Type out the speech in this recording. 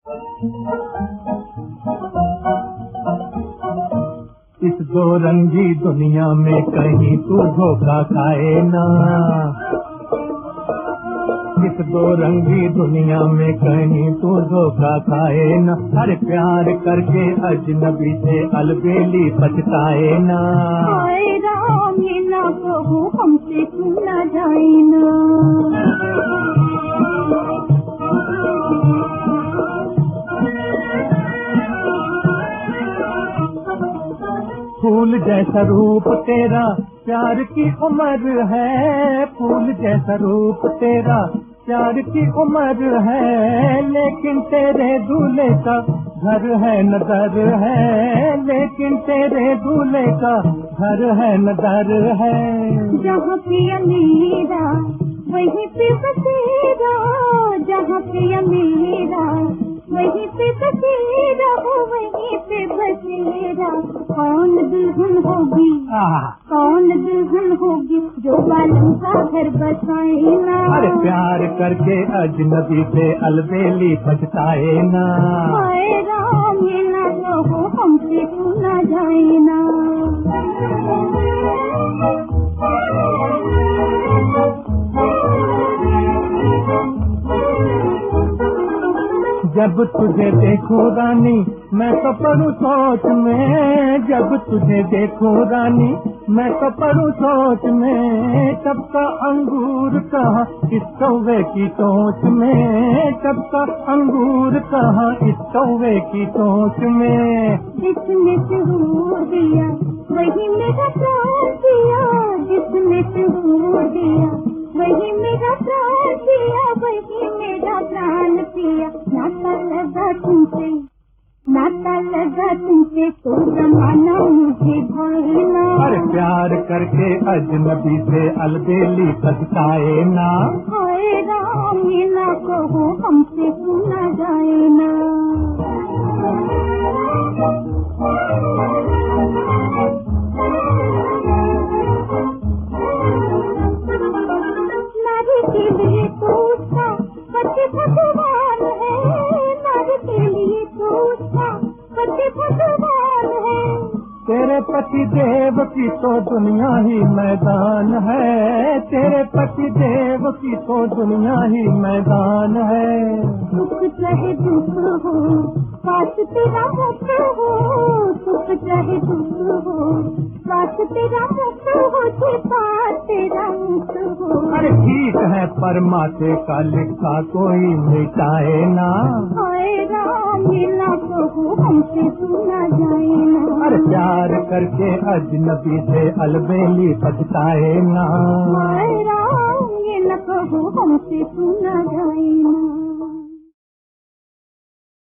इस दो रंगी दुनिया में कहीं तू धोखा खाए ना, इस दो रंगी दुनिया में कहीं तू धोखा खाए ना। हर प्यार करके अजनबी से अलबेली पछताए ना। हाय राम ये ना प्रभु हमसे सुना जाए ना। फूल जैसा रूप तेरा प्यार की उम्र है, फूल जैसा रूप तेरा प्यार की उम्र है, लेकिन तेरे दूल्हे का घर है न दर है, लेकिन तेरे दूल्हे का घर है न दर है। जहाँ पिया मेरा वहीं पे बसेरा, जहाँ पिया मेरा वहीं पे बसेरा, वहीं पे बसेरा। कौन दुल्हन होगी, कौन दुल्हन होगी जो बालम का घर बसाए ना। अरे प्यार करके अजनबी से अलबेली पछताए ना। हाय राम ये ना कहो हमसे सुना जाए ना। जब तुझे देखूं रानी मैं तो पड़ूं सोच में, जब तुझे देखूं रानी मैं तो पड़ूं सोच में। तब का अंगूर कहाँ इस कौवे की टोच में, तब का अंगूर कहाँ इस कौवे की टोच में। जिसने शहूर दिया वही मेरा प्राण दिया, जिसने शहूर दिया वही मेरा प्राण दिया, वही मेरा प्राण दिया। नाता लगा तुमसे, नाता लगा तुमसे तो जमाना मुझे भूलना। अरे प्यार करके अजनबी से अलबेली पछताए ना। हाय राम ये ना कहो हमसे सुना जाए ना। नारी के लिए तो उसका पति भगवान है, नारी के लिए तो उसका पति भगवान है। तेरे पति देव की तो दुनिया ही मैदान है, तेरे पति देव की तो दुनिया ही मैदान है। सुख चाहे दुख हो पास तेरा मुक्त हो, सुख चाहे दुख हो पास तेरा मुक्त हो, पास तेरा मुक्त हो। अरे ठीक है परमात्मा का लिखा कोई मिटाए ना। हाय राम ये ना कहो हमसे सुना जाए ना। अरे प्यार करके अजनबी से अलबेली पछताए ना। हाय राम ये ना कहो हमसे सुना जाए ना।